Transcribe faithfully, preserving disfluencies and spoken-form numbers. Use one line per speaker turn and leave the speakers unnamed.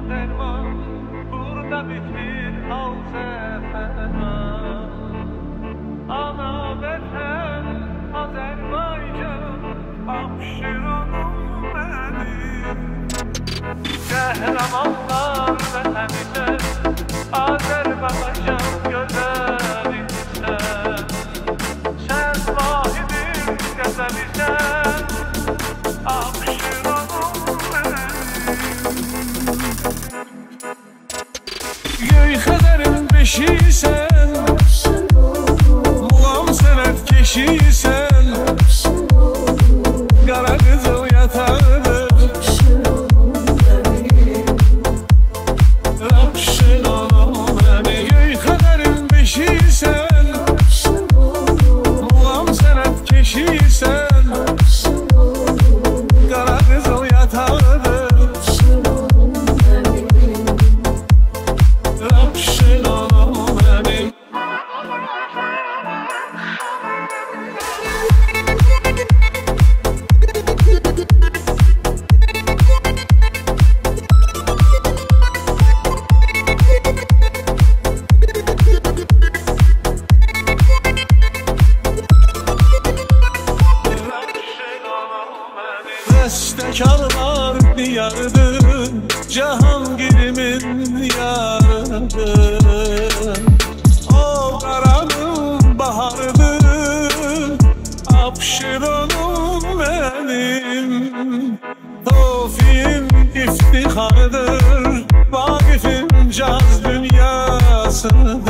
derman, burada bitir al seferman. Ana vətən Azərbaycan, Abşeronum mənim. Qəhrəmanlar vətənimə, Azərbaycan gözəlimsən. Sən vahidin qəzəlisən, Abşeronum mənim. Göy Xəzərin beşisən, Muğam sənət keşisən, qara qızıl yatağıdır Abşeronum mənim. Göy Xəzərin beşisən, Muğam sənət keşisən, qara qızıl yatağıdır Abşeronum mənim. Bəstəkarlar diyarıdır, Cahangirimin yarıdır. O qaranın baharıdır, Abşeronum mənim. Tofiğim iftixarıdır, Vaqifim caz dünyasıdır.